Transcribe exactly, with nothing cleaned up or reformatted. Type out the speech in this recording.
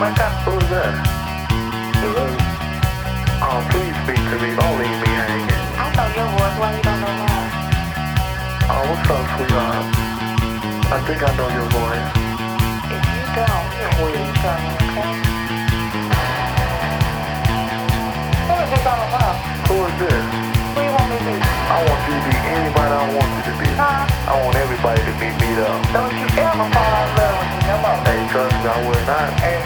Who's that? Hello? Oh, please speak to me. Don't leave me hanging. I know your voice. Why you don't know mine? Oh, what's up, sweetheart? I think I know your voice. If you don't, please tell me, okay? Who is this on the phone? Who is this? Who you want me to be? I want you to be anybody I want you to be. Huh? I want everybody to be beat up. Don't you ever fall in love with me no more. Hey, trust me, I will not. Hey,